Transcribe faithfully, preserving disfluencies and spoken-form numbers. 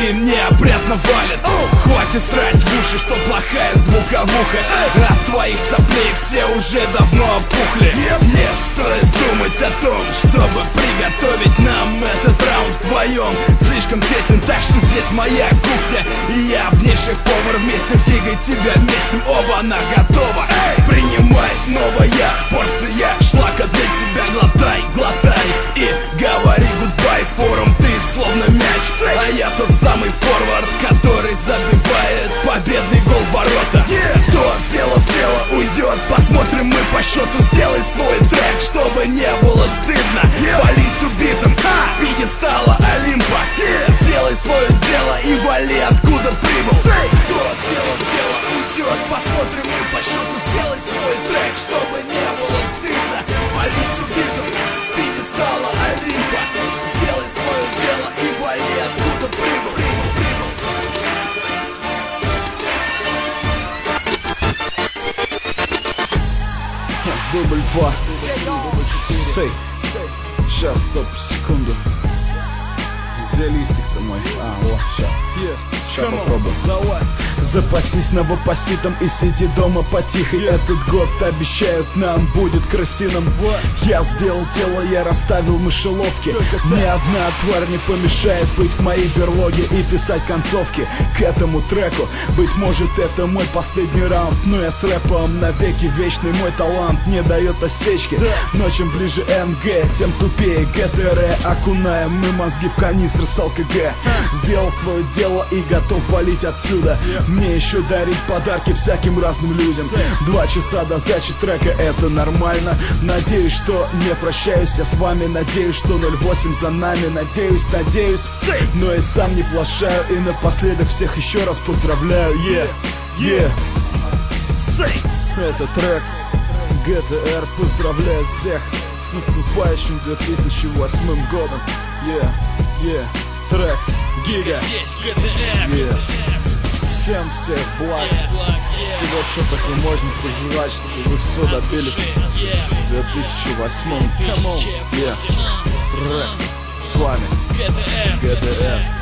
и мне опрятно валит. Хватит срать в уши, что плохая звуковуха. От своих соплей все уже давно опухли. Не стоит думать о том, чтобы приготовить нам этот раунд вдвоем. Слишком тесен, так что здесь моя кухня, и я в ней шеф-повар. Вместе двигай тебя, месим оба, она готова. Эй, принимай новая порция шлака для тебя. Глотай, глотай и говори гудбай. Форум, ты словно мяч, а я тот самый форвард, который забивает победный гол в ворота. Кто в дело в дело уйдет, посмотрим мы по счету. Сделай свой трек, чтобы не было стыдно. Вались убитым, пьедестала Олимпа. Сделай свое дело и вали откуда прибыл. Кто в дело в дело уйдет, посмотрим мы по счету. Сделай свой трек, чтобы не было стыдно. Вались убитым, пьедестала Олимпа. Сделай свое дело и вали откуда прибыл. Дубль два. Сей. Сейчас, стоп, секунду. Где листик-то мой? А, вот, сейчас. Сейчас попробуем. Давай. Запасись новопоситом и сиди дома потихо. Этот год, обещают, нам будет красиным. Я сделал дело, я расставил мышеловки. Ни одна тварь не помешает быть в моей берлоге и писать концовки к этому треку. Быть может, это мой последний раунд, но я с рэпом навеки вечный. Мой талант не дает осечки, но чем ближе эм гэ, тем тупее гэ тэ эр. Окунаем мы мозги в канистры с эл ка гэ. Сделал свое дело и готов валить отсюда. Мне еще дарить подарки всяким разным людям. Два часа до сдачи трека, это нормально. Надеюсь, что не прощаюсь я с вами. Надеюсь, что ноль восемь за нами. Надеюсь, надеюсь, но и сам не плашаю. И напоследок всех еще раз поздравляю. Yeah, yeah. Это трек гэ тэ эр поздравляет всех с наступающим две тысячи восьмым годом. Yeah, yeah. Трек Гига. Yeah. Всем всех благ, всего, что только можно пожелать, чтобы вы все добились в две тысячи восьмом. Come on, yeah. Рэп. С вами гэ тэ эр.